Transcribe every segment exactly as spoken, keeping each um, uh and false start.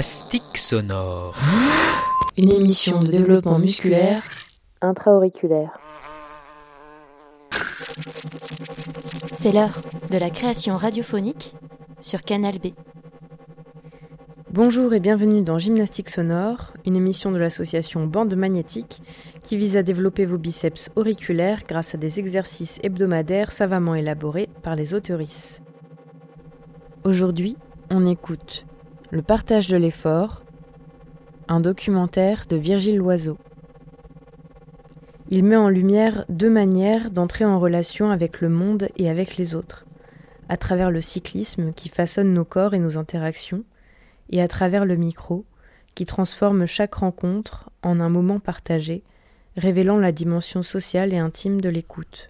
Gymnastique sonore. Une émission de développement musculaire intra-auriculaire. C'est l'heure de la création radiophonique sur Canal B. Bonjour et bienvenue dans Gymnastique sonore, une émission de l'association Bande Magnétique qui vise à développer vos biceps auriculaires grâce à des exercices hebdomadaires savamment élaborés par les auteurices. Aujourd'hui, on écoute Le partage de l'effort, un documentaire de Virgile Loiseau. Il met en lumière deux manières d'entrer en relation avec le monde et avec les autres, à travers le cyclisme qui façonne nos corps et nos interactions, et à travers le micro qui transforme chaque rencontre en un moment partagé, révélant la dimension sociale et intime de l'écoute.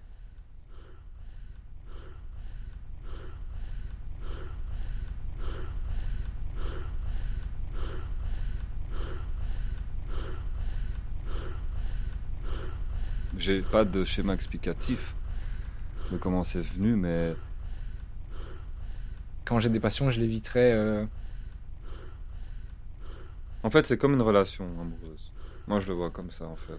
J'ai pas de schéma explicatif de comment c'est venu, mais... Quand j'ai des passions, je l'éviterai. Euh... En fait, c'est comme une relation amoureuse. Moi, je le vois comme ça, en fait.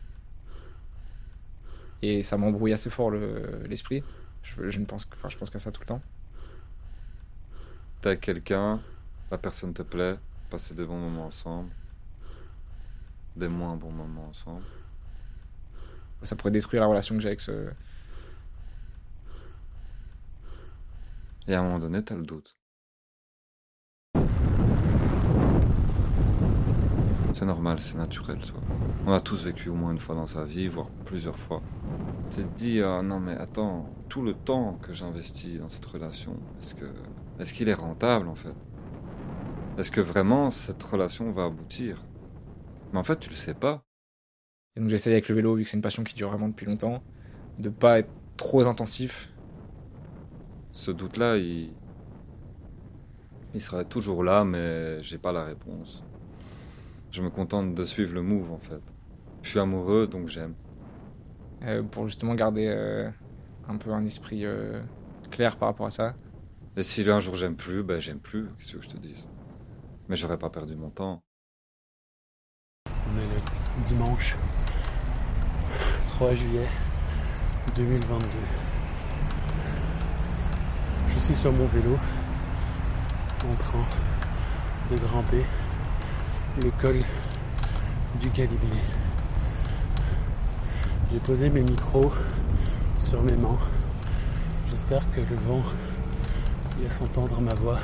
Et ça m'embrouille assez fort le, l'esprit. Je, je, ne pense, enfin, je pense qu'à ça tout le temps. T'es avec quelqu'un, la personne te plaît, passer des bons moments ensemble, des moins bons moments ensemble. Ça pourrait détruire la relation que j'ai avec ce... Et à un moment donné, t'as le doute. C'est normal, c'est naturel, toi. On a tous vécu au moins une fois dans sa vie, voire plusieurs fois. Tu te dis, ah non mais attends, tout le temps que j'investis dans cette relation, est-ce que, est-ce qu'il est rentable en fait ? Est-ce que vraiment cette relation va aboutir ? Mais en fait, tu le sais pas. Et donc j'essaye avec le vélo, vu que c'est une passion qui dure vraiment depuis longtemps, de pas être trop intensif. Ce doute-là, il... il serait toujours là, mais j'ai pas la réponse. Je me contente de suivre le move, en fait. Je suis amoureux, donc j'aime. Euh, pour justement garder euh, un peu un esprit euh, clair par rapport à ça. Et si un jour j'aime plus, ben j'aime plus, qu'est-ce que je te dise. Mais j'aurais pas perdu mon temps. On est le dimanche trois juillet deux mille vingt-deux. Je suis sur mon vélo en train de grimper le col du Galibier. J'ai posé mes micros sur mes mains. J'espère que le vent laisse entendre ma voix.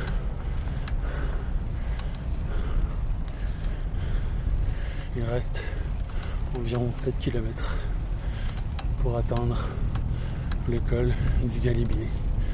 Il reste environ sept kilomètres pour atteindre le col du Galibier.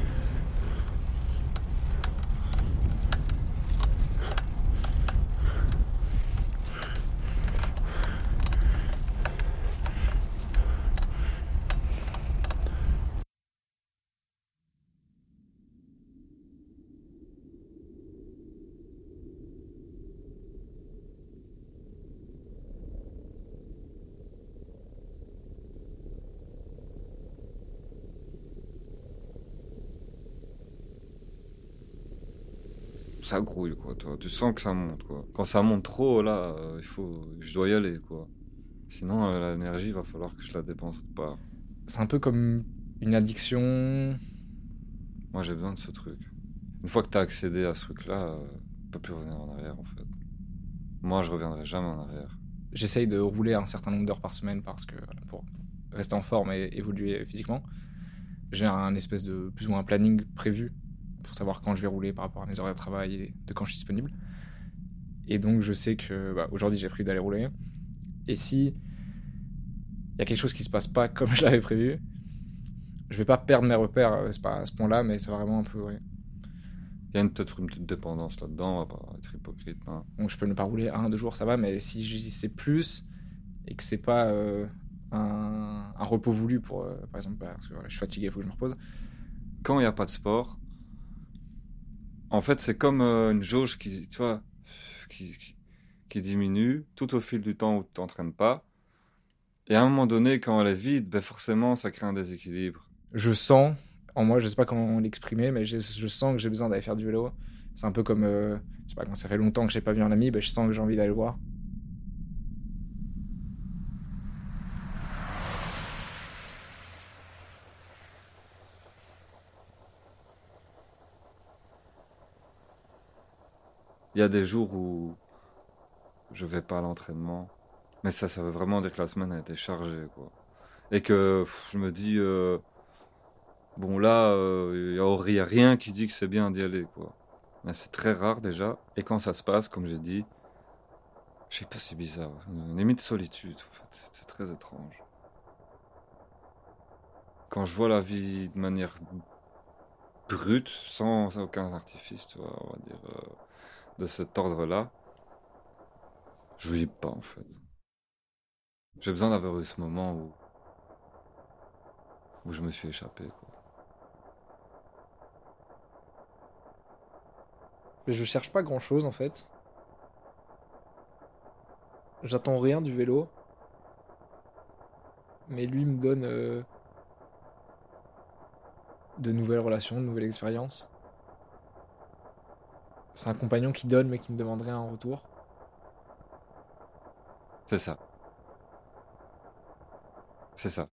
Ça grouille, quoi, toi. Tu sens que ça monte, quoi. Quand ça monte trop, là, euh, il faut... je dois y aller, quoi. Sinon, euh, l'énergie, il va falloir que je la dépense autre part. C'est un peu comme une addiction. Moi, j'ai besoin de ce truc. Une fois que t'as accédé à ce truc-là, euh, tu peux plus revenir en arrière, en fait. Moi, je reviendrai jamais en arrière. J'essaye de rouler un certain nombre d'heures par semaine parce que, pour rester en forme et évoluer physiquement, j'ai un espèce de plus ou moins un planning prévu pour savoir quand je vais rouler par rapport à mes horaires de travail et de quand je suis disponible. Et donc je sais que bah, aujourd'hui j'ai prévu d'aller rouler. Et si il y a quelque chose qui se passe pas comme je l'avais prévu, je vais pas perdre mes repères, c'est pas à ce point-là, mais ça va vraiment un peu... Ouais. Il y a une, peut-être une petite dépendance là-dedans, on va pas être hypocrite. Hein. Donc je peux ne pas rouler un, deux jours, ça va, mais si c'est plus et que c'est pas euh, un, un repos voulu pour, euh, par exemple, bah, parce que voilà, je suis fatigué, il faut que je me repose. Quand il n'y a pas de sport, en fait, c'est comme euh, une jauge qui, tu vois, qui, qui, qui diminue tout au fil du temps où tu t'entraînes pas. Et à un moment donné, quand elle est vide, ben forcément, ça crée un déséquilibre. Je sens, en moi, je sais pas comment l'exprimer, mais je, je sens que j'ai besoin d'aller faire du vélo. C'est un peu comme, euh, je sais pas, quand ça fait longtemps que j'ai pas vu un ami, bah, je sens que j'ai envie d'aller le voir. Il y a des jours où je vais pas à l'entraînement, mais ça, ça veut vraiment dire que la semaine a été chargée, quoi. Et que pff, je me dis, euh, bon là, il euh, n'y a, a rien qui dit que c'est bien d'y aller, quoi. Mais c'est très rare déjà. Et quand ça se passe, comme j'ai dit, je sais pas, c'est bizarre. Une limite solitude, en fait. C'est, c'est très étrange. Quand je vois la vie de manière brute, sans, sans aucun artifice, tu vois, on va dire, euh, de cet ordre-là, je vis pas, en fait. J'ai besoin d'avoir eu ce moment où, où je me suis échappé, quoi. Je cherche pas grand chose en fait. J'attends rien du vélo. Mais lui me donne euh, de nouvelles relations, de nouvelles expériences. C'est un compagnon qui donne mais qui ne demande rien en retour. C'est ça. C'est ça.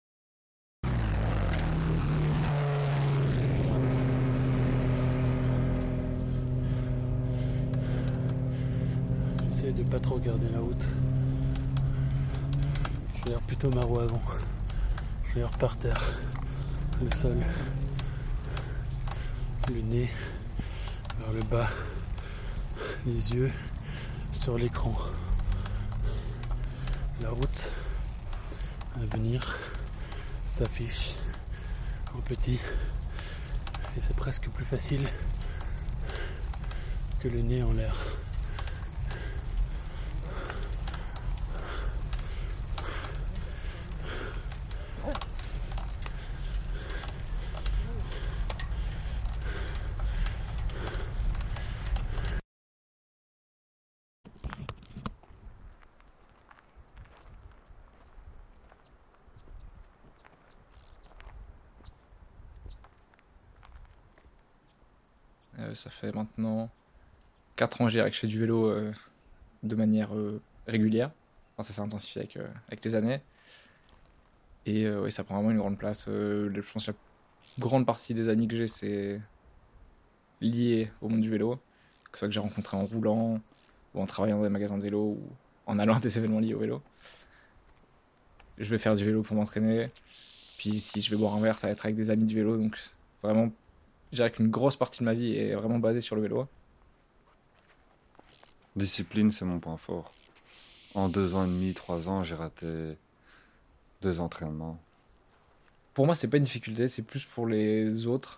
J'essaie de pas trop regarder la route. Je regarde plutôt ma roue avant. Je regarde par terre, le sol, le nez vers le bas, les yeux sur l'écran. La route à venir s'affiche en petit et c'est presque plus facile que le nez en l'air. Euh, ça fait maintenant quatre ans je dirais, que je fais du vélo euh, de manière euh, régulière. Enfin, ça s'est intensifié avec, euh, avec les années. Et euh, ouais, ça prend vraiment une grande place. Euh, je pense que la grande partie des amis que j'ai, c'est lié au monde du vélo. Que ce soit que j'ai rencontré en roulant, ou en travaillant dans des magasins de vélo, ou en allant à des événements liés au vélo. Je vais faire du vélo pour m'entraîner. Puis si je vais boire un verre, ça va être avec des amis du vélo. Donc vraiment, je dirais qu'une grosse partie de ma vie est vraiment basée sur le vélo. Discipline, c'est mon point fort. En deux ans et demi, trois ans, j'ai raté deux entraînements. Pour moi, c'est pas une difficulté, c'est plus pour les autres.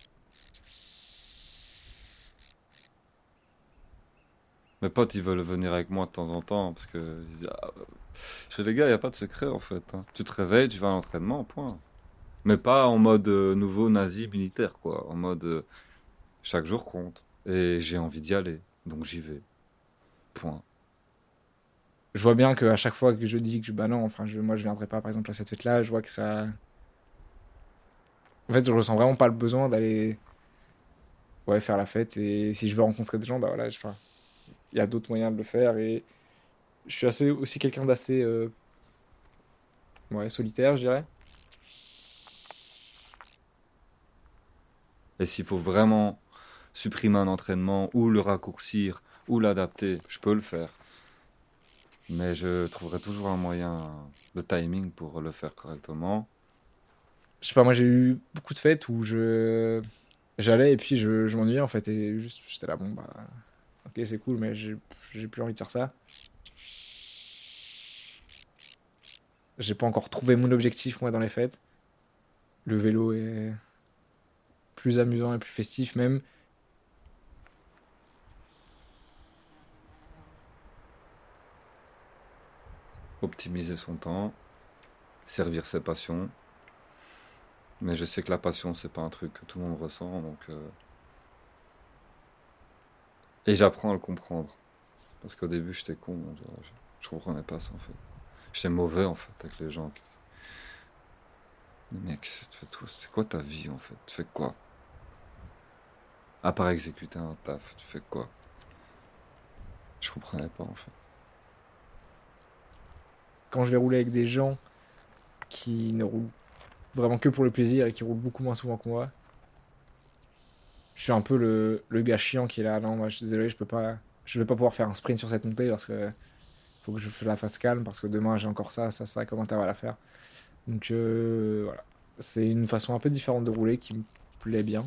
Mes potes, ils veulent venir avec moi de temps en temps parce que ils disent, ah, je fais les gars, il n'y a pas de secret en fait. Hein. Tu te réveilles, tu vas à l'entraînement, point. Mais pas en mode euh, nouveau nazi militaire, quoi. En mode euh, chaque jour compte. Et j'ai envie d'y aller, donc j'y vais. Point. Je vois bien qu'à chaque fois que je dis que je, bah non, enfin, je, moi je viendrai pas par exemple à cette fête-là, je vois que ça. En fait, je ressens vraiment pas le besoin d'aller ouais, faire la fête. Et si je veux rencontrer des gens, bah voilà, je, enfin, il y a d'autres moyens de le faire. Et je suis assez, aussi quelqu'un d'assez euh, ouais, solitaire, je dirais. Et s'il faut vraiment supprimer un entraînement ou le raccourcir ou l'adapter, je peux le faire. Mais je trouverai toujours un moyen de timing pour le faire correctement. Je sais pas, moi j'ai eu beaucoup de fêtes où je j'allais et puis je, je m'ennuyais en fait. Et juste, j'étais là, bon bah, ok, c'est cool, mais j'ai, j'ai plus envie de faire ça. J'ai pas encore trouvé mon objectif, moi, dans les fêtes. Le vélo est plus amusant et plus festif, même. Optimiser son temps, servir ses passions. Mais je sais que la passion, c'est pas un truc que tout le monde ressent, donc... Euh... Et j'apprends à le comprendre. Parce qu'au début, j'étais con, je, je comprenais pas ça, en fait. J'étais mauvais, en fait, avec les gens qui... Mec, c'est quoi ta vie, en fait? Tu fais quoi? À part exécuter un taf, tu fais quoi? Je comprenais pas en fait. Quand je vais rouler avec des gens qui ne roulent vraiment que pour le plaisir et qui roulent beaucoup moins souvent que moi, je suis un peu le, le gars chiant qui est là. Non, moi je suis désolé, je peux pas, je vais pas pouvoir faire un sprint sur cette montée parce que faut que je la fasse calme parce que demain j'ai encore ça, ça, ça, comment t'as à la faire. Donc euh, voilà, c'est une façon un peu différente de rouler qui me plaît bien.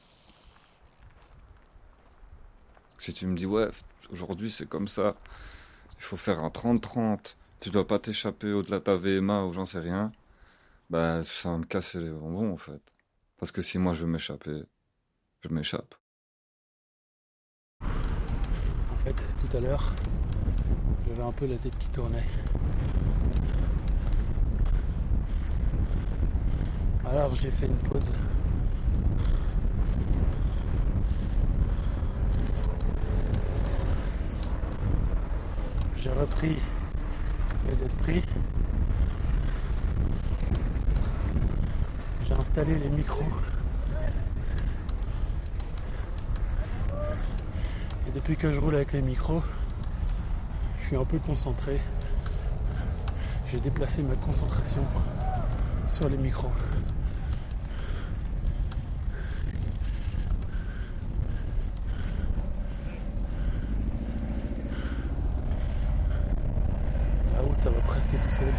Si tu me dis, ouais, aujourd'hui c'est comme ça, il faut faire un trente trente, tu dois pas t'échapper au-delà de ta V M A ou j'en sais rien, bah ça va me casser les bonbons en fait. Parce que si moi je veux m'échapper, je m'échappe. En fait, tout à l'heure, j'avais un peu la tête qui tournait. Alors j'ai fait une pause. J'ai repris mes esprits. J'ai installé les micros. Et depuis que je roule avec les micros, je suis un peu concentré. J'ai déplacé ma concentration sur les micros. La route, ça va presque tout seul.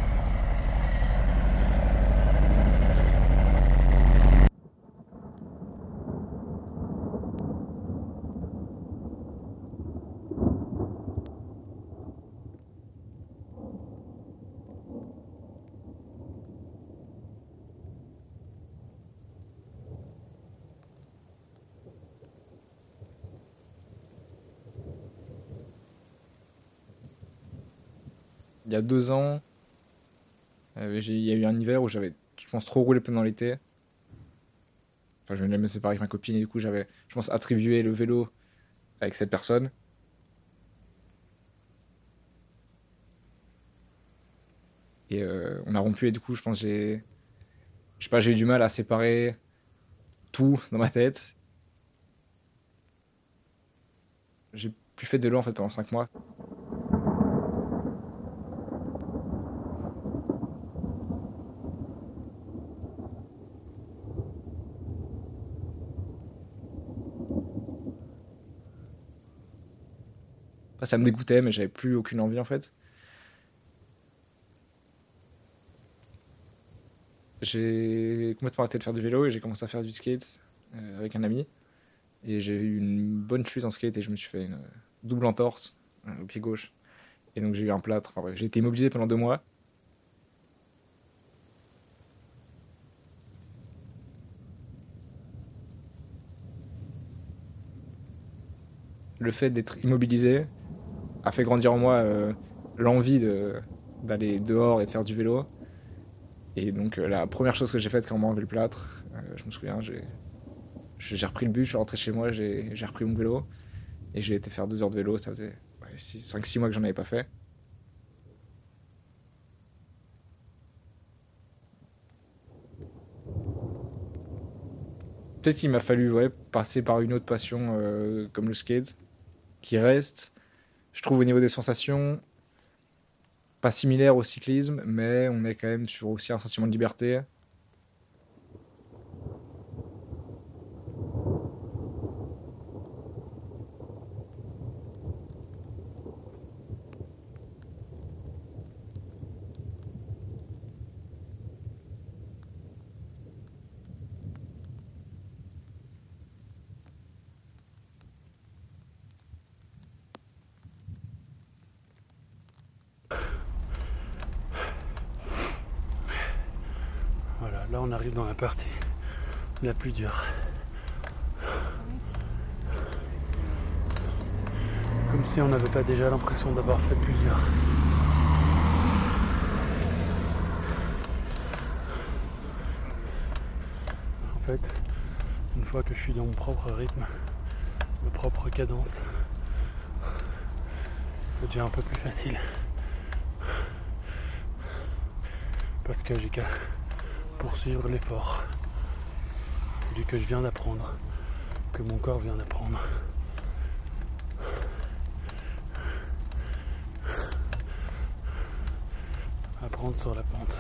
Il y a deux ans, euh, j'ai- il y a eu un hiver où j'avais, je pense, trop roulé pendant l'été. Enfin, je venais de me séparer avec ma copine et du coup, j'avais, je pense, attribué le vélo avec cette personne. Et euh, on a rompu et du coup, je pense, j'ai, je sais pas, j'ai eu du mal à séparer tout dans ma tête. J'ai plus fait de vélo en fait pendant cinq mois. Après, ça me dégoûtait, mais j'avais plus aucune envie en fait. J'ai complètement arrêté de faire du vélo et j'ai commencé à faire du skate euh, avec un ami. Et j'ai eu une bonne chute en skate et je me suis fait une euh, double entorse euh, au pied gauche. Et donc j'ai eu un plâtre. Enfin, bref, j'ai été immobilisé pendant deux mois. Le fait d'être immobilisé a fait grandir en moi euh, l'envie de, d'aller dehors et de faire du vélo. Et donc euh, la première chose que j'ai faite quand on m'a enlevé le plâtre, euh, je me souviens, j'ai, j'ai repris le bus, je suis rentré chez moi, j'ai, j'ai repris mon vélo. Et j'ai été faire deux heures de vélo, ça faisait ouais, cinq six mois que j'en avais pas fait. Peut-être qu'il m'a fallu ouais, passer par une autre passion euh, comme le skate, qui reste, je trouve au niveau des sensations, pas similaire au cyclisme, mais on est quand même sur aussi un sentiment de liberté. Voilà, là on arrive dans la partie la plus dure. Comme si on n'avait pas déjà l'impression d'avoir fait plus dur. En fait, une fois que je suis dans mon propre rythme, ma propre cadence, ça devient un peu plus facile. Parce que j'ai qu'à poursuivre l'effort. Celui que je viens d'apprendre que mon corps vient d'apprendre. Apprendre sur la pente.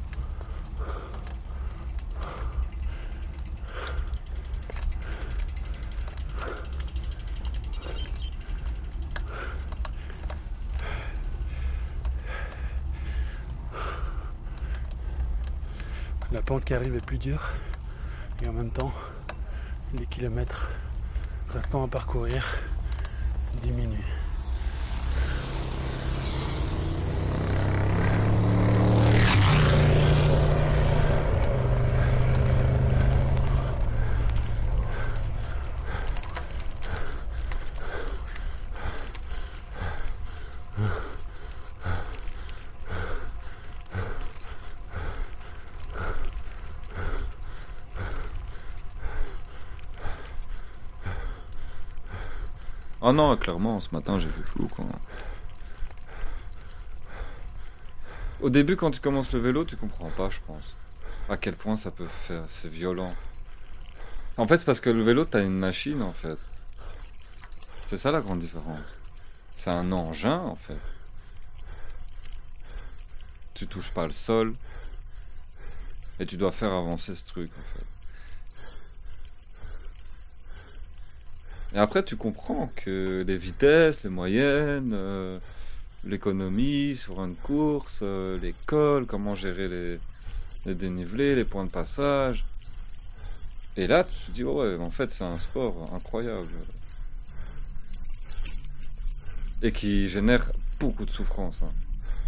La pente qui arrive est plus dure et en même temps les kilomètres restants à parcourir diminuent. Ah non, clairement, ce matin j'ai vu flou quoi. Au début, quand tu commences le vélo, tu comprends pas, je pense, à quel point ça peut faire, c'est violent. En fait, c'est parce que le vélo, t'as une machine en fait. C'est ça la grande différence. C'est un engin en fait. Tu touches pas le sol et tu dois faire avancer ce truc en fait. Et après, tu comprends que les vitesses, les moyennes, euh, l'économie sur une course, euh, les cols, comment gérer les, les dénivelés, les points de passage. Et là, tu te dis, oh ouais, en fait, c'est un sport incroyable. Et qui génère beaucoup de souffrance. Hein.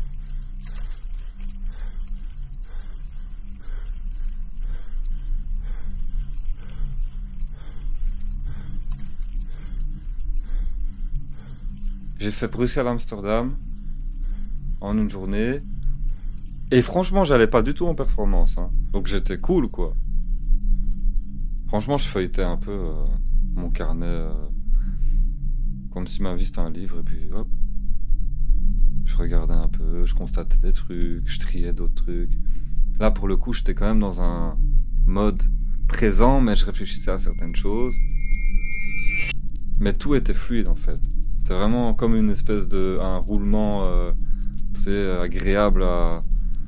J'ai fait Bruxelles-Amsterdam en une journée. Et franchement, j'allais pas du tout en performance. Hein. Donc j'étais cool, quoi. Franchement, je feuilletais un peu euh, mon carnet. Euh, comme si ma vie c'était un livre. Et puis hop. Je regardais un peu, je constatais des trucs, je triais d'autres trucs. Là, pour le coup, j'étais quand même dans un mode présent, mais je réfléchissais à certaines choses. Mais tout était fluide, en fait. C'était vraiment comme une espèce de un roulement euh, très agréable à,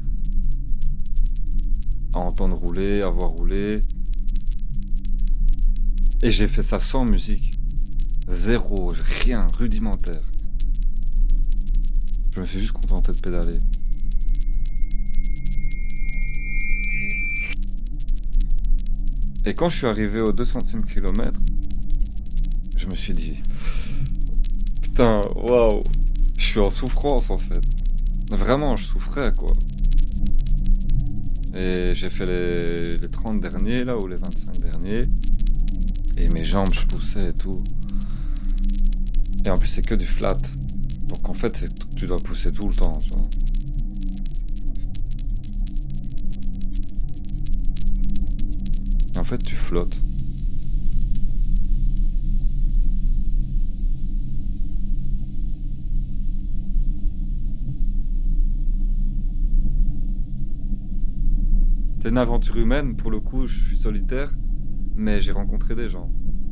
à entendre rouler, à voir rouler. Et j'ai fait ça sans musique. Zéro, rien, rudimentaire. Je me suis juste contenté de pédaler. Et quand je suis arrivé aux deux centimes kilomètre, je me suis dit... Putain, waouh, je suis en souffrance en fait. Vraiment, je souffrais quoi. Et j'ai fait les, les trente derniers là, ou les vingt-cinq derniers. Et mes jambes, je poussais et tout. Et en plus, c'est que du flat. Donc en fait, c'est, tu dois pousser tout le temps, tu vois. Et en fait, tu flottes. C'est une aventure humaine, pour le coup, je suis solitaire, mais j'ai rencontré des gens.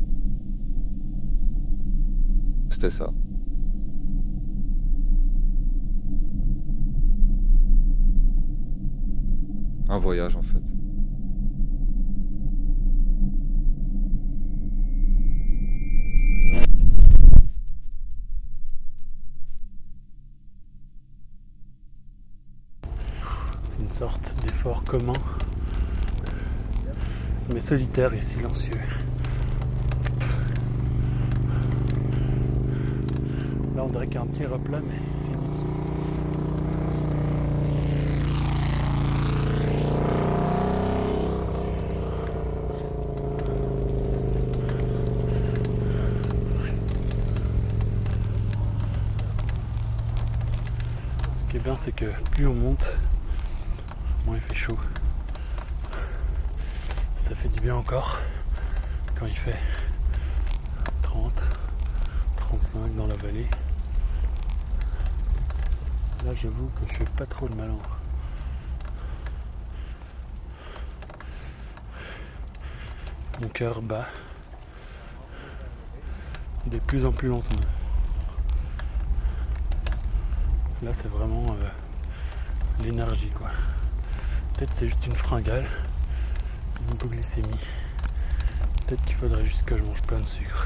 C'était ça. Un voyage, en fait. C'est une sorte d'effort commun, mais solitaire et silencieux. Là, on dirait qu'il y a un petit replat, mais c'est nul. Ce qui est bien, c'est que plus on monte, moins il fait chaud. Ça fait du bien encore quand il fait trente, trente-cinq dans la vallée. Là, j'avoue que je fais pas trop le malin. Mon cœur bat de plus en plus lentement. Là c'est vraiment euh, l'énergie quoi. Peut-être c'est juste une fringale, une hypoglycémie. Peut-être qu'il faudrait juste que je mange plein de sucre.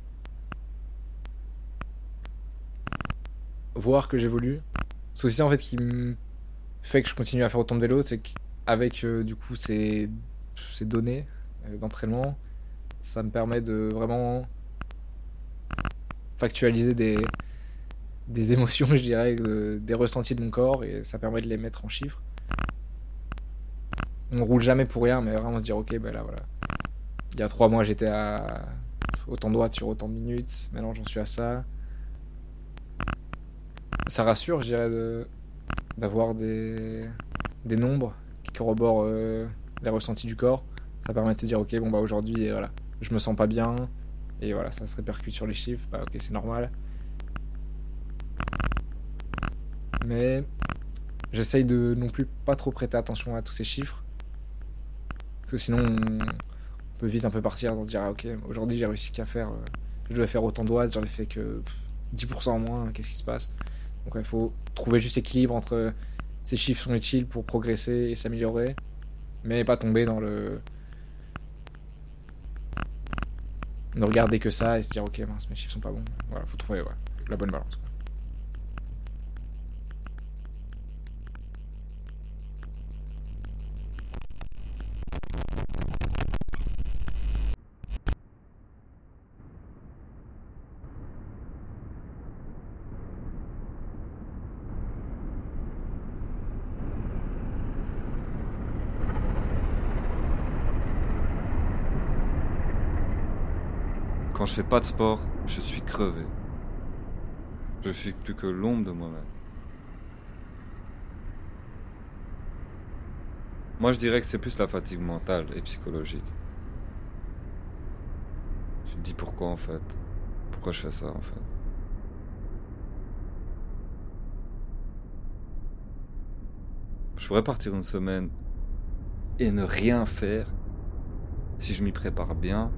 Voir que j'évolue, c'est aussi ça en fait qui me fait que je continue à faire autant de vélo, c'est qu'avec euh, du coup ces, ces données euh, d'entraînement, ça me permet de vraiment factualiser des, des émotions, je dirais, de, des ressentis de mon corps, et ça permet de les mettre en chiffres. On roule jamais pour rien, mais vraiment se dire ok, ben là voilà. Il y a trois mois j'étais à autant de watts sur autant de minutes, maintenant j'en suis à ça. Ça rassure, je dirais, de, d'avoir des, des nombres qui corroborent euh, les ressentis du corps. Ça permet de se dire ok, bon bah aujourd'hui voilà, je me sens pas bien, et voilà, ça se répercute sur les chiffres, bah ok, c'est normal. Mais j'essaye de non plus pas trop prêter attention à tous ces chiffres, parce que sinon on peut vite un peu partir dans se dire ah ok, aujourd'hui j'ai réussi qu'à faire, euh, je devais faire autant de watts, j'en ai fait que pff, dix pour cent en moins, qu'est-ce qui se passe? Donc il ouais, faut trouver juste équilibre entre ces chiffres sont utiles pour progresser et s'améliorer, mais pas tomber dans le ne regarder que ça et se dire ok mince mes chiffres sont pas bons. Voilà, faut trouver ouais, la bonne balance quoi. Quand je fais pas de sport, je suis crevé. Je suis plus que l'ombre de moi-même. Moi, je dirais que c'est plus la fatigue mentale et psychologique. Tu te dis pourquoi en fait? Pourquoi je fais ça en fait? Je pourrais partir une semaine et ne rien faire si je m'y prépare bien.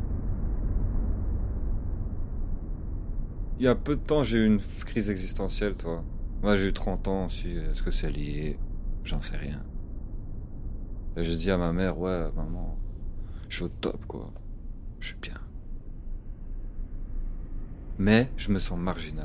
Il y a peu de temps, j'ai eu une crise existentielle, toi. Moi, j'ai eu trente ans aussi. Est-ce que c'est lié? J'en sais rien. Et j'ai dit à ma mère, ouais, maman, je suis au top, quoi. Je suis bien. Mais je me sens marginal.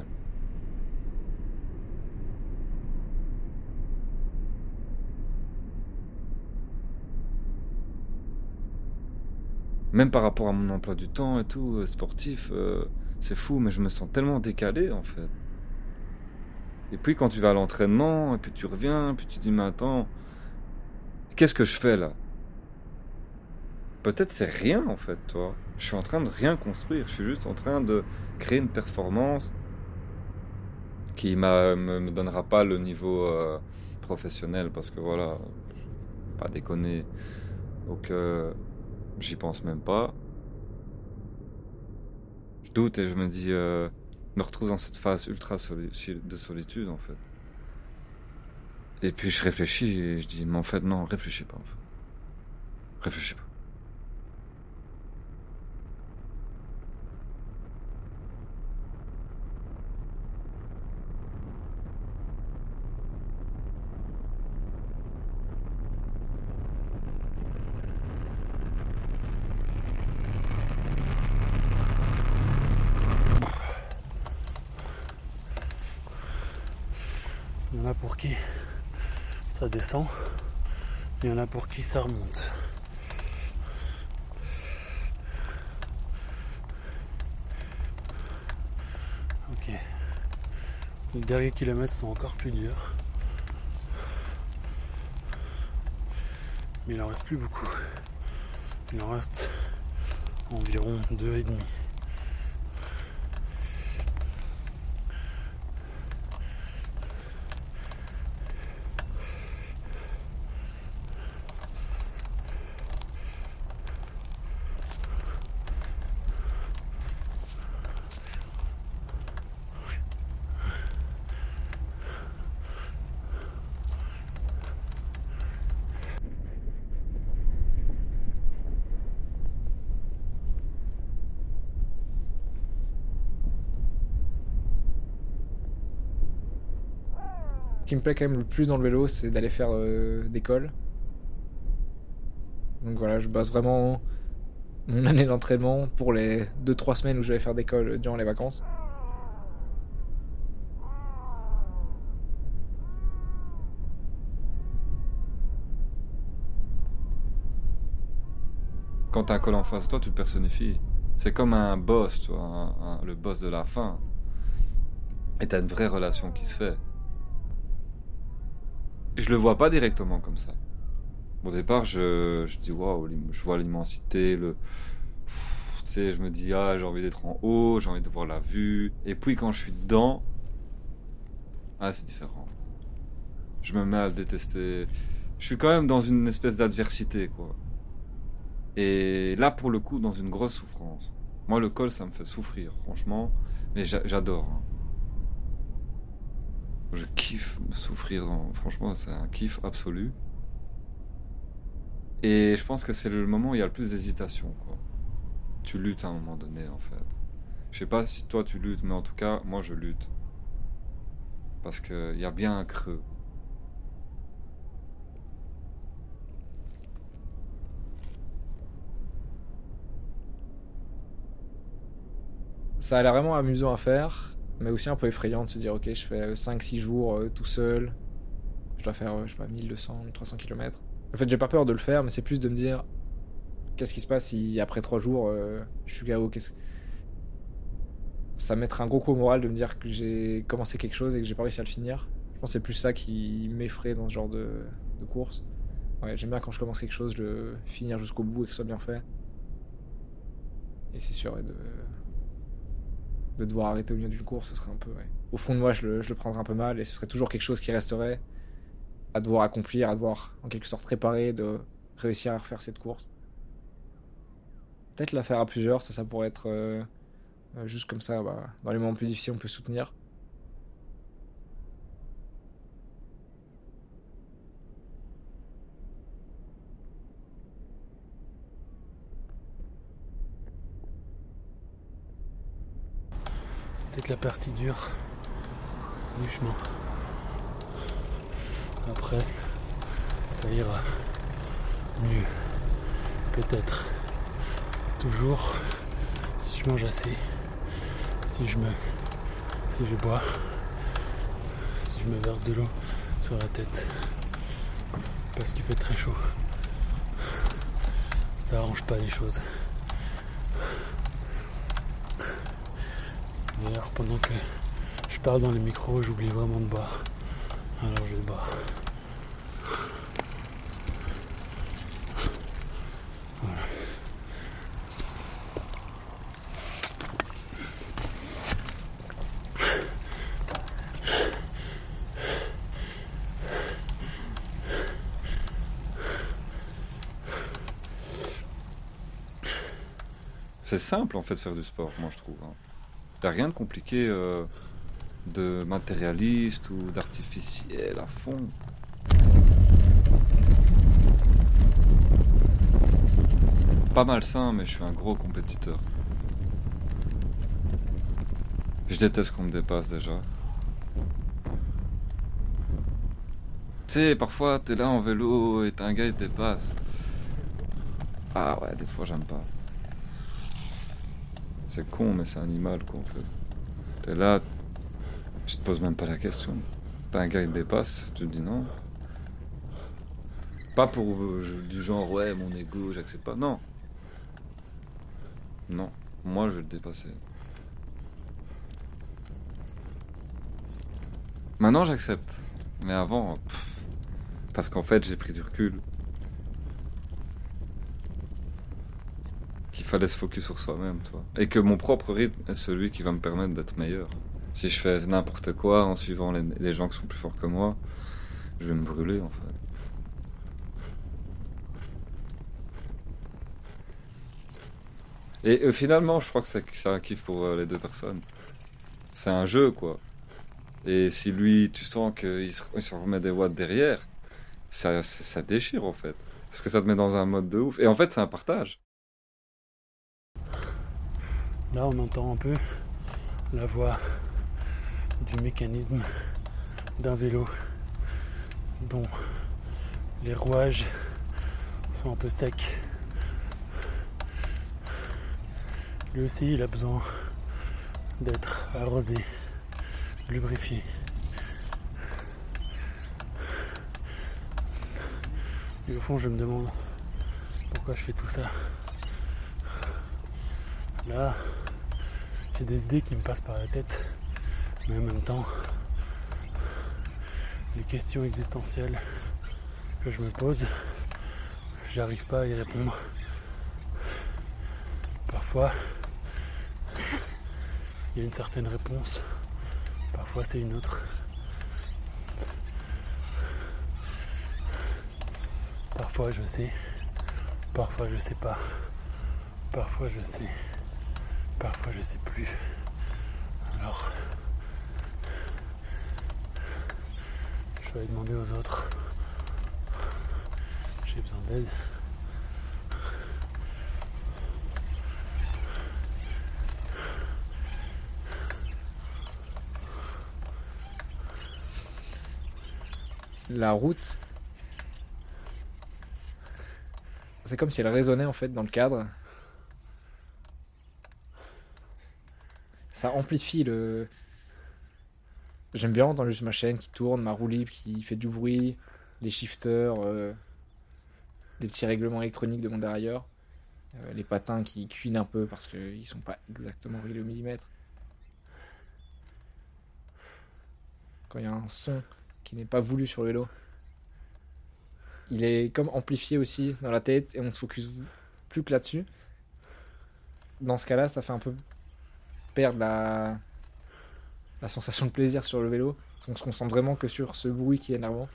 Même par rapport à mon emploi du temps et tout, euh, sportif... Euh, c'est fou, mais je me sens tellement décalé, en fait. Et puis, quand tu vas à l'entraînement, et puis tu reviens, puis tu te dis, mais attends, qu'est-ce que je fais, là? Peut-être c'est rien, en fait, toi. Je suis en train de rien construire. Je suis juste en train de créer une performance qui ne me, me donnera pas le niveau euh, professionnel, parce que, voilà, pas déconner. Donc, euh, j'y pense même pas. Doute et je me dis, euh, me retrouve dans cette phase ultra soli- de solitude en fait. Et puis je réfléchis et je dis, mais en fait non, réfléchis pas en fait. Réfléchis pas. Il y en a pour qui ça descend, il y en a pour qui ça remonte. Ok. Les derniers kilomètres sont encore plus durs. Mais il en reste plus beaucoup. Il en reste environ deux et demi. Ce qui me plaît quand même le plus dans le vélo, c'est d'aller faire euh, des cols. Donc voilà, je base vraiment mon année d'entraînement pour les deux trois semaines où je vais faire des cols durant les vacances. Quand t'as un col en face de toi, tu te personnifies. C'est comme un boss, tu vois, un, un, le boss de la fin. Et t'as une vraie relation qui se fait. Je le vois pas directement comme ça. Au départ, je, je dis waouh, je vois l'immensité, le. Pff, tu sais, je me dis ah, j'ai envie d'être en haut, j'ai envie de voir la vue. Et puis quand je suis dedans, ah, c'est différent. Je me mets à le détester. Je suis quand même dans une espèce d'adversité, quoi. Et là, pour le coup, dans une grosse souffrance. Moi, le col, ça me fait souffrir, franchement. Mais j'a- j'adore. Hein. Je kiffe souffrir. Dans... Franchement, c'est un kiff absolu. Et je pense que c'est le moment où il y a le plus d'hésitation, quoi. Tu luttes à un moment donné, en fait. Je sais pas si toi, tu luttes, mais en tout cas, moi, je lutte. Parce qu'il y a bien un creux. Ça a l'air vraiment amusant à faire, mais aussi un peu effrayant de se dire ok, je fais cinq six jours euh, tout seul, je dois faire euh, je sais pas mille deux cents trois cents kilomètres. En fait, j'ai pas peur de le faire, mais c'est plus de me dire qu'est-ce qui se passe si après trois jours euh, je suis K O, qu'est-ce... Ça me mettra un gros coup au moral de me dire que j'ai commencé quelque chose et que j'ai pas réussi à le finir. Je pense que c'est plus ça qui m'effraie dans ce genre de, de course. Ouais, j'aime bien quand je commence quelque chose, le finir jusqu'au bout et que ce soit bien fait. Et c'est sûr, ouais, de... de devoir arrêter au milieu d'une course, ce serait un peu... Ouais. Au fond de moi, je le, je le prendrais un peu mal, et ce serait toujours quelque chose qui resterait à devoir accomplir, à devoir en quelque sorte réparer, de réussir à refaire cette course. Peut-être la faire à plusieurs, ça, ça pourrait être euh, euh, juste comme ça, bah, dans les moments plus difficiles, on peut soutenir. C'était la partie dure du chemin. Après, ça ira mieux. Peut-être. Toujours, si je mange assez, si je me, si je bois, si je me verse de l'eau sur la tête, parce qu'il fait très chaud. Ça arrange pas les choses. D'ailleurs, pendant que je parle dans les micros, j'oublie vraiment de boire. Alors je vais boire. Voilà. C'est simple en fait de faire du sport, moi je trouve. Hein. Y a rien de compliqué, euh, de matérialiste ou d'artificiel à fond. Pas malsain, mais je suis un gros compétiteur. Je déteste qu'on me dépasse déjà. Tu sais, parfois t'es là en vélo et t'as un gars qui te dépasse. Ah ouais, des fois j'aime pas. C'est con, mais c'est animal quoi en fait. T'es là, tu te poses même pas la question. T'as un gars qui te dépasse, tu te dis non. Pas pour euh, je- du genre ouais mon ego, j'accepte pas. Non. Non. Moi je vais le dépasser. Maintenant j'accepte. Mais avant, pff, parce qu'en fait j'ai pris du recul. Qu'il fallait se focus sur soi-même, tu vois. Et que mon propre rythme est celui qui va me permettre d'être meilleur. Si je fais n'importe quoi en suivant les, les gens qui sont plus forts que moi, je vais me brûler en fait. Et euh, finalement, je crois que c'est c'est un kiff pour euh, les deux personnes. C'est un jeu, quoi. Et si lui, tu sens qu'il se, il se remet des watts derrière, ça, ça, ça déchire en fait. Parce que ça te met dans un mode de ouf. Et en fait, c'est un partage. Là, on entend un peu la voix du mécanisme d'un vélo dont les rouages sont un peu secs. Lui aussi, il a besoin d'être arrosé, lubrifié. Et au fond, je me demande pourquoi je fais tout ça. Là, j'ai des idées qui me passent par la tête, mais en même temps, les questions existentielles que je me pose, j'arrive pas à y répondre. Parfois, il y a une certaine réponse, parfois c'est une autre. Parfois je sais, parfois je sais pas, parfois je sais, parfois je sais plus. Alors, je vais aller demander aux autres. J'ai besoin d'aide. La route, c'est comme si elle résonnait en fait dans le cadre. Ça amplifie le... J'aime bien entendre juste ma chaîne qui tourne, ma roue libre qui fait du bruit, les shifters, euh, les petits règlements électroniques de mon dérailleur, euh, les patins qui cuinent un peu parce qu'ils sont pas exactement réglés au millimètre. Quand il y a un son qui n'est pas voulu sur le vélo, il est comme amplifié aussi dans la tête et on se focus plus que là-dessus. Dans ce cas-là, ça fait un peu perdre la, la sensation de plaisir sur le vélo, parce qu'on se concentre vraiment que sur ce bruit qui est énervant.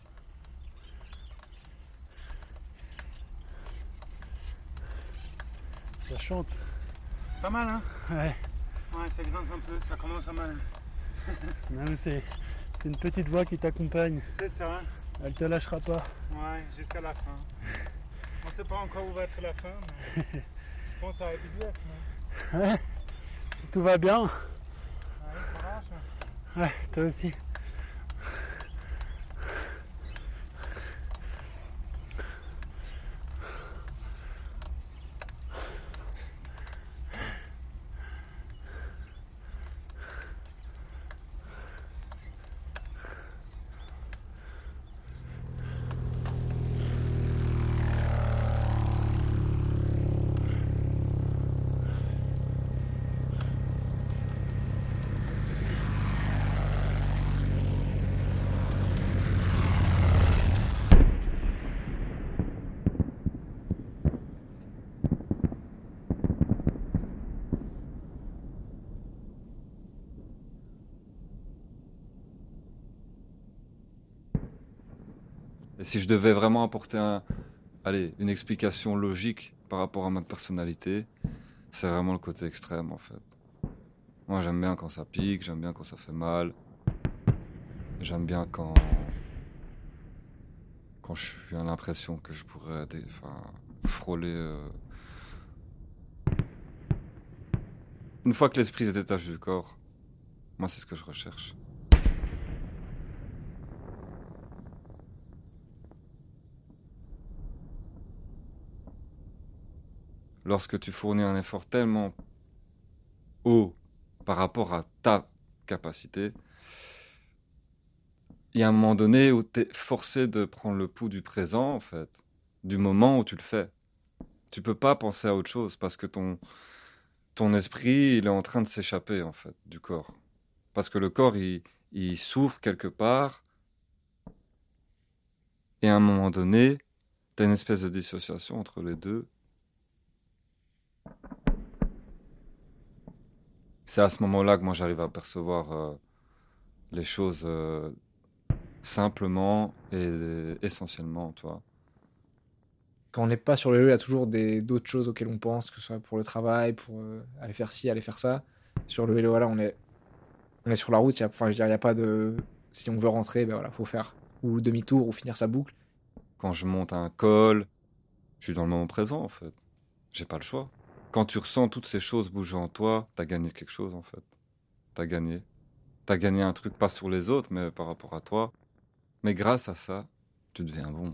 Ça chante. C'est pas mal, hein? Ouais. Ouais, ça grince un peu, ça commence à mal. Non, mais c'est, c'est une petite voix qui t'accompagne. C'est ça, hein? Elle te lâchera pas. Ouais, jusqu'à la fin. On sait pas encore où va être la fin, mais je pense que ça va être du S, mais... Ouais. Si tout va bien. Ouais, ça marche. Ouais, toi aussi. Et si je devais vraiment apporter un, allez, une explication logique par rapport à ma personnalité, c'est vraiment le côté extrême en fait. Moi j'aime bien quand ça pique, j'aime bien quand ça fait mal. J'aime bien quand, quand je suis à l'impression que je pourrais dé... enfin, frôler... Euh... Une fois que l'esprit se détache du corps, moi c'est ce que je recherche. Lorsque tu fournis un effort tellement haut par rapport à ta capacité, il y a un moment donné où tu es forcé de prendre le pouls du présent, en fait, du moment où tu le fais. Tu peux pas penser à autre chose parce que ton, ton esprit, il est en train de s'échapper, en fait, du corps. Parce que le corps, il, il souffre quelque part et à un moment donné, tu as une espèce de dissociation entre les deux. C'est à ce moment-là que moi j'arrive à percevoir euh, les choses euh, simplement et euh, essentiellement, tu vois. Quand on n'est pas sur le vélo, il y a toujours des, d'autres choses auxquelles on pense, que ce soit pour le travail, pour euh, aller faire ci, aller faire ça. Sur le vélo, voilà, on est, on est sur la route, y a, enfin, je veux dire, il n'y a pas de... Si on veut rentrer, ben voilà, faut faire ou demi-tour ou finir sa boucle. Quand je monte un col, je suis dans le moment présent, en fait. J'ai pas le choix. Quand tu ressens toutes ces choses bouger en toi, t'as gagné quelque chose, en fait. T'as gagné. T'as gagné un truc, pas sur les autres, mais par rapport à toi. Mais grâce à ça, tu deviens bon.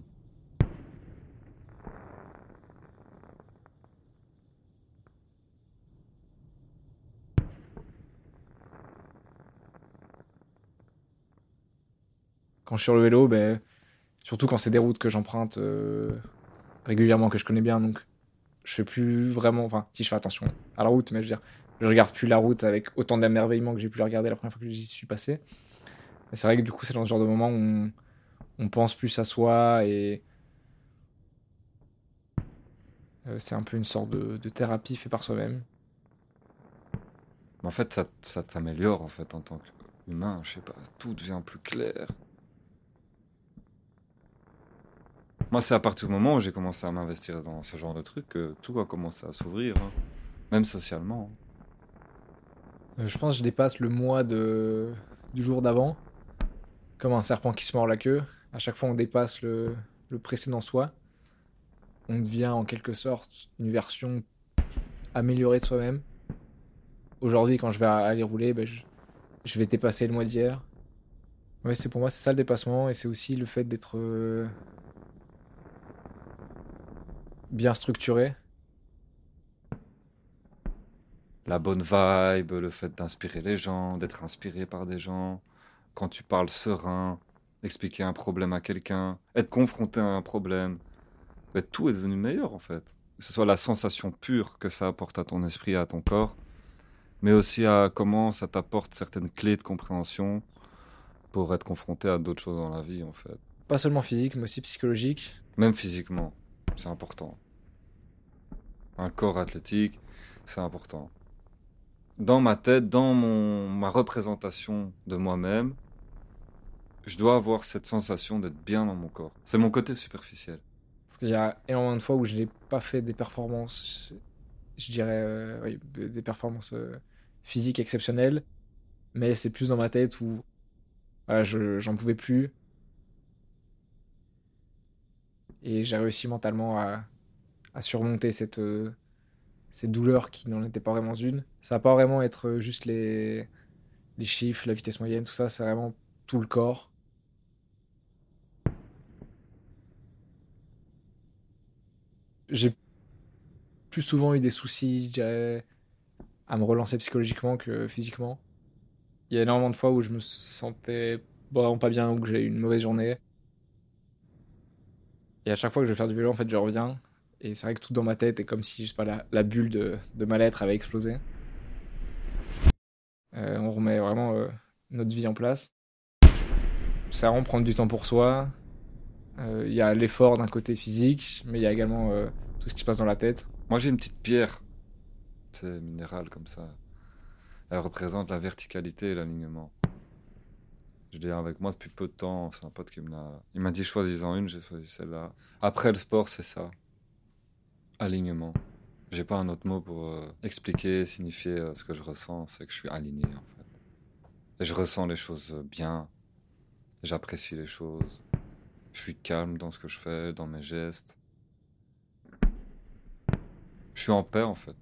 Quand je suis sur le vélo, ben, surtout quand c'est des routes que j'emprunte euh, régulièrement, que je connais bien, donc je fais plus vraiment. Enfin, si je fais attention à la route, mais je veux dire, je regarde plus la route avec autant d'émerveillement que j'ai pu la regarder la première fois que j'y suis passé. Et c'est vrai que du coup, c'est dans ce genre de moment où on, on pense plus à soi et euh, c'est un peu une sorte de, de thérapie fait par soi-même. En fait, ça, ça t'améliore en fait en tant qu'humain, je sais pas, tout devient plus clair. Moi, c'est à partir du moment où j'ai commencé à m'investir dans ce genre de truc que tout a commencé à s'ouvrir, hein. Même socialement. Euh, je pense que je dépasse le mois de... du jour d'avant, comme un serpent qui se mord la queue. À chaque fois, on dépasse le, le précédent soi. On devient en quelque sorte une version améliorée de soi-même. Aujourd'hui, quand je vais aller rouler, ben, je, je vais dépasser le mois d'hier. Ouais, c'est pour moi, c'est ça le dépassement, et c'est aussi le fait d'être euh, bien structuré. La bonne vibe, le fait d'inspirer les gens, d'être inspiré par des gens, quand tu parles serein, expliquer un problème à quelqu'un, être confronté à un problème, ben, tout est devenu meilleur en fait. Que ce soit la sensation pure que ça apporte à ton esprit et à ton corps, mais aussi à comment ça t'apporte certaines clés de compréhension pour être confronté à d'autres choses dans la vie en fait. Pas seulement physique, mais aussi psychologique. Même physiquement, c'est important. Un corps athlétique, c'est important. Dans ma tête, dans mon, ma représentation de moi-même, je dois avoir cette sensation d'être bien dans mon corps. C'est mon côté superficiel. Parce qu'il y a énormément de fois où je n'ai pas fait des performances, je dirais, euh, oui, des performances euh, physiques exceptionnelles, mais c'est plus dans ma tête où voilà, je, j'en pouvais plus. Et j'ai réussi mentalement à, à surmonter cette, euh, cette douleur qui n'en était pas vraiment une. Ça va pas vraiment être juste les, les chiffres, la vitesse moyenne, tout ça, c'est vraiment tout le corps. J'ai plus souvent eu des soucis, je dirais, à me relancer psychologiquement que physiquement. Il y a énormément de fois où je me sentais vraiment pas bien ou que j'ai eu une mauvaise journée. Et à chaque fois que je vais faire du vélo, en fait, je reviens. Et c'est vrai que tout dans ma tête est comme si, je sais pas, la, la bulle de, de mal-être avait explosé. Euh, on remet vraiment euh, notre vie en place. Ça vraiment prendre du temps pour soi. Il euh, y a l'effort d'un côté physique, mais il y a également euh, tout ce qui se passe dans la tête. Moi, j'ai une petite pierre, c'est minéral comme ça. Elle représente la verticalité et l'alignement. Je l'ai avec moi depuis peu de temps. C'est un pote qui me l'a. Il m'a dit choisis-en une, j'ai choisi celle-là. Après, le sport, c'est ça. Alignement. J'ai pas un autre mot pour euh, expliquer, signifier euh, ce que je ressens. C'est que je suis aligné, en fait. Et je ressens les choses bien. J'apprécie les choses. Je suis calme dans ce que je fais, dans mes gestes. Je suis en paix, en fait.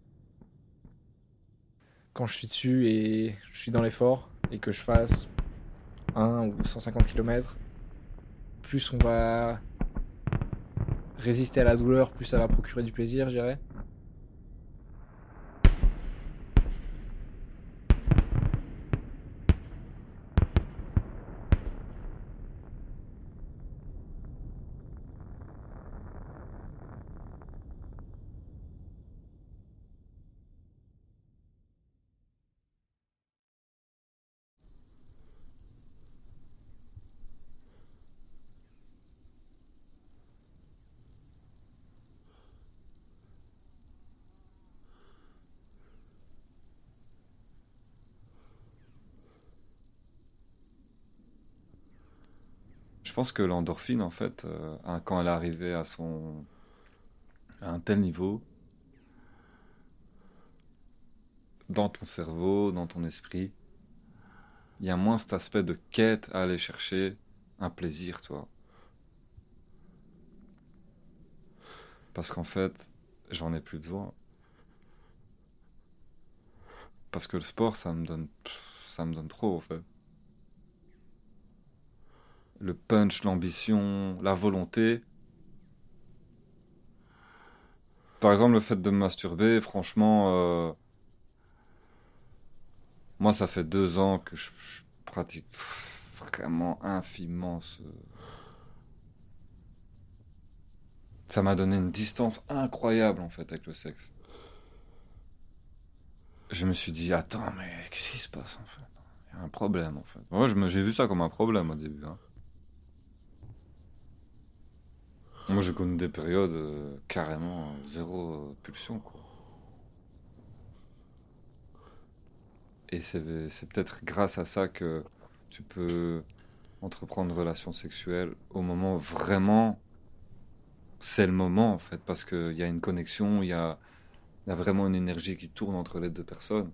Quand je suis dessus et je suis dans l'effort et que je fasse un ou cent cinquante kilomètres, plus on va résister à la douleur, plus ça va procurer du plaisir, je dirais. Je pense que l'endorphine, en fait, euh, hein, quand elle est arrivée à son à un tel niveau, dans ton cerveau, dans ton esprit, il y a moins cet aspect de quête à aller chercher un plaisir, toi. Parce qu'en fait, j'en ai plus besoin. Parce que le sport, ça me donne, pff, ça me donne trop, en fait. le punch, l'ambition, la volonté. Par exemple, le fait de me masturber, franchement, euh, moi, ça fait deux ans que je, je pratique vraiment infiniment ce... Ça m'a donné une distance incroyable, en fait, avec le sexe. Je me suis dit, attends, mais qu'est-ce qui se passe, en fait? Il y a un problème, en fait. Moi, je me, j'ai vu ça comme un problème au début. Hein. Moi, j'ai connu des périodes euh, carrément euh, zéro euh, pulsion, quoi. Et c'est, c'est peut-être grâce à ça que tu peux entreprendre une relation sexuelle au moment vraiment... C'est le moment, en fait, parce qu'il y a une connexion, il y a, il y a vraiment une énergie qui tourne entre les deux personnes.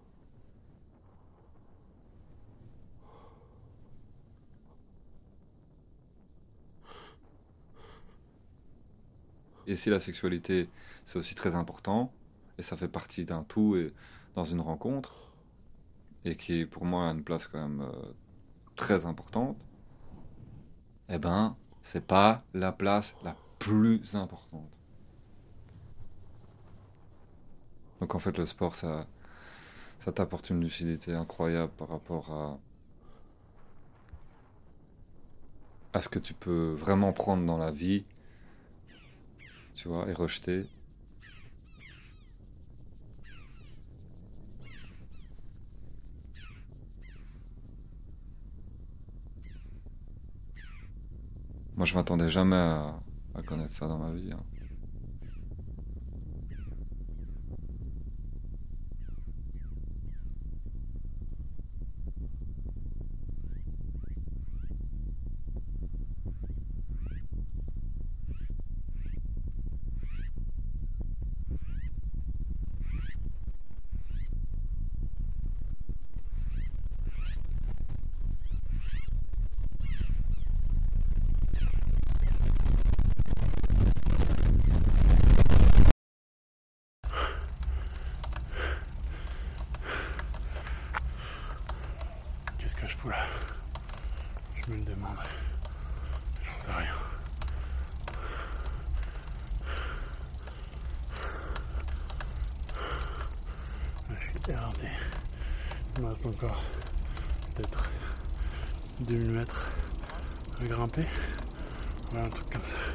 Et si la sexualité, c'est aussi très important, et ça fait partie d'un tout et dans une rencontre, et qui, pour moi, a une place quand même euh, très importante, eh ben, c'est pas la place la plus importante. Donc en fait, le sport, ça, ça t'apporte une lucidité incroyable par rapport à, à ce que tu peux vraiment prendre dans la vie, tu vois, et rejeter. Moi, je m'attendais jamais à, à connaître ça dans ma vie. Hein. Qu'est-ce que je fous là? Je me le demande. J'en sais rien. Je suis éreinté. Il me reste encore peut-être deux mille mètres à grimper. Voilà, un truc comme ça.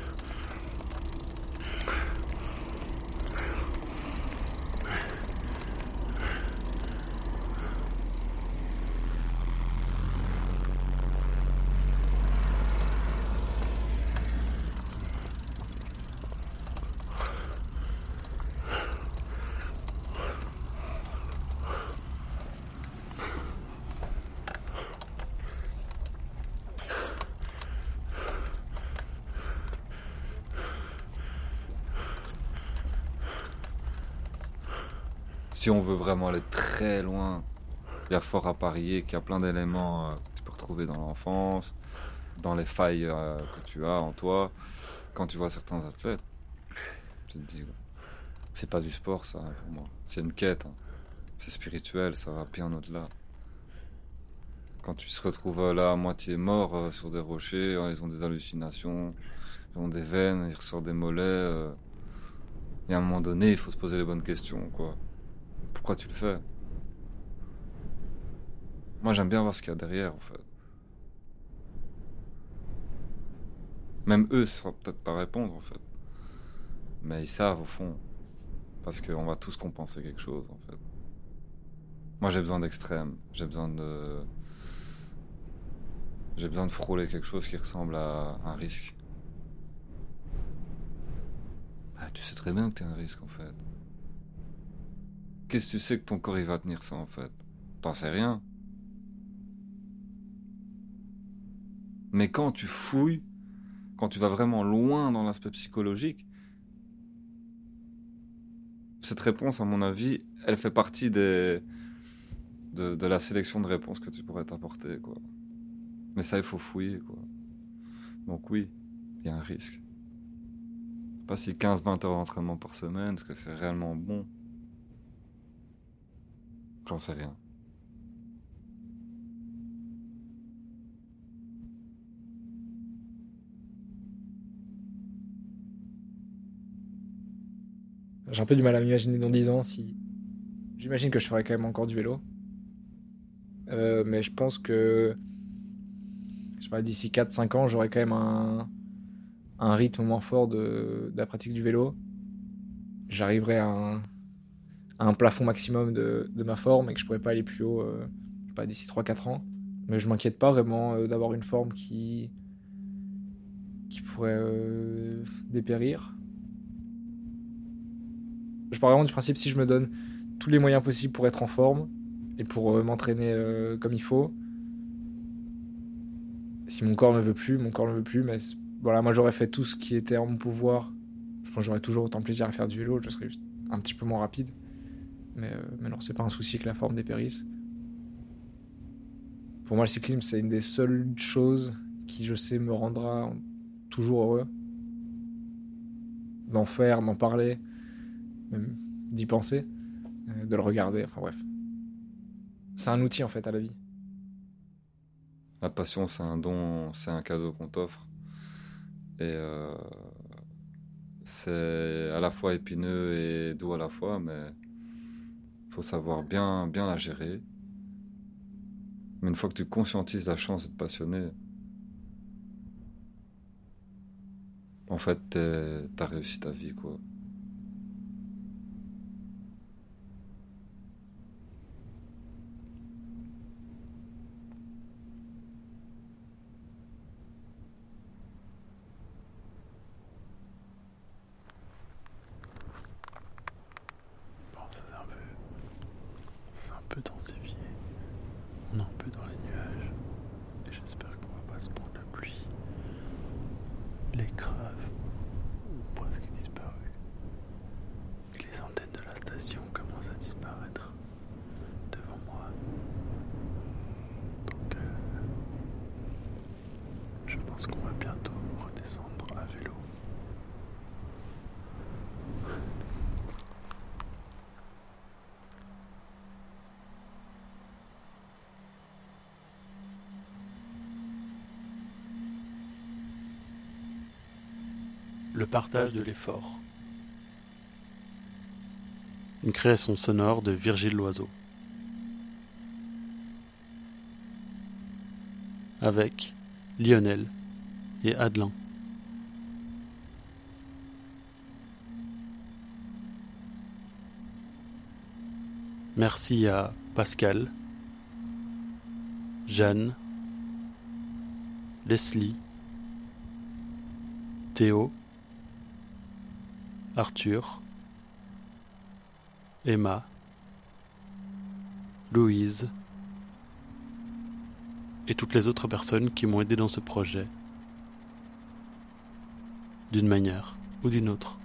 Si on veut vraiment aller très loin, il y a fort à parier qu'il y a plein d'éléments euh, que tu peux retrouver dans l'enfance, dans les failles euh, que tu as en toi, quand tu vois certains athlètes. Tu te dis, ouais, c'est pas du sport ça hein, pour moi, c'est une quête, hein. C'est spirituel, ça va bien au-delà. Quand tu te retrouves là à moitié mort euh, sur des rochers, euh, ils ont des hallucinations, ils ont des veines, ils ressortent des mollets. Euh, et à un moment donné, il faut se poser les bonnes questions, quoi. Pourquoi tu le fais? Moi, j'aime bien voir ce qu'il y a derrière, en fait. Même eux ne sauront peut-être pas répondre, en fait. Mais ils savent, au fond. Parce qu'on va tous compenser quelque chose, en fait. Moi, j'ai besoin d'extrême. J'ai besoin de... J'ai besoin de frôler quelque chose qui ressemble à un risque. Ah, tu sais très bien que t'es un risque, en fait. Qu'est-ce que tu sais que ton corps, il va tenir ça, en fait? T'en sais rien. Mais quand tu fouilles, quand tu vas vraiment loin dans l'aspect psychologique, cette réponse, à mon avis, elle fait partie des... de, de la sélection de réponses que tu pourrais t'apporter, quoi. Mais ça, il faut fouiller, quoi. Donc oui, il y a un risque. Pas si quinze vingt heures d'entraînement par semaine, est-ce que c'est réellement bon? J'en sais rien. J'ai un peu du mal à m'imaginer dans dix ans si... J'imagine que je ferai quand même encore du vélo. Euh, mais je pense que... Je sais pas, d'ici quatre cinq ans, j'aurai quand même un, un rythme moins fort de, de la pratique du vélo. J'arriverai à un, à un plafond maximum de, de ma forme et que je pourrai pas aller plus haut, euh, je sais pas, d'ici trois quatre ans. Mais je m'inquiète pas vraiment euh, d'avoir une forme qui, qui pourrait euh, dépérir. Je pars vraiment du principe, si je me donne tous les moyens possibles pour être en forme et pour euh, m'entraîner euh, comme il faut, si mon corps ne veut plus, mon corps ne veut plus, mais voilà, moi j'aurais fait tout ce qui était en mon pouvoir. Je pense que j'aurais toujours autant plaisir à faire du vélo, je serais juste un petit peu moins rapide. Mais, euh, mais non, c'est pas un souci que la forme dépérisse. Pour moi, le cyclisme, c'est une des seules choses qui, je sais, me rendra toujours heureux. D'en faire, d'en parler, même d'y penser, euh, de le regarder, enfin bref. C'est un outil en fait à la vie. La passion, c'est un don, c'est un cadeau qu'on t'offre. Et euh, c'est à la fois épineux et doux à la fois, mais il faut savoir bien, bien la gérer. Mais une fois que tu conscientises la chance d'être passionné, en fait, t'as réussi ta vie, quoi. Densifié. On est un peu dans les nuages et j'espère qu'on va pas se prendre la pluie. Les graves ont presque disparu et les antennes de la station commencent à disparaître devant moi. Donc euh, je pense qu'on va bientôt redescendre à vélo. Le partage de l'effort. Une création sonore de Virgile Loiseau. Avec Lionel et Adelan. Merci à Pascal, Jeanne, Leslie, Théo, Arthur, Emma, Louise et toutes les autres personnes qui m'ont aidé dans ce projet, d'une manière ou d'une autre.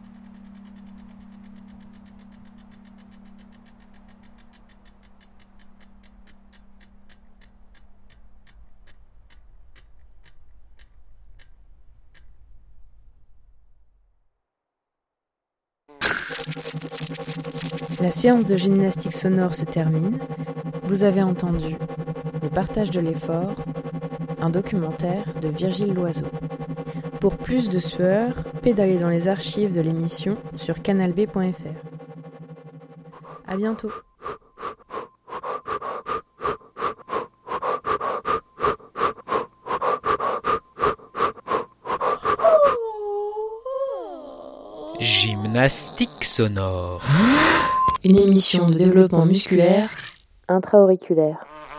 La séance de gymnastique sonore se termine. Vous avez entendu Le partage de l'effort, un documentaire de Virgile Loiseau. Pour plus de sueur, pédalez dans les archives de l'émission sur canal b point f r. À bientôt. Gymnastique sonore. Une émission de développement musculaire intra-auriculaire.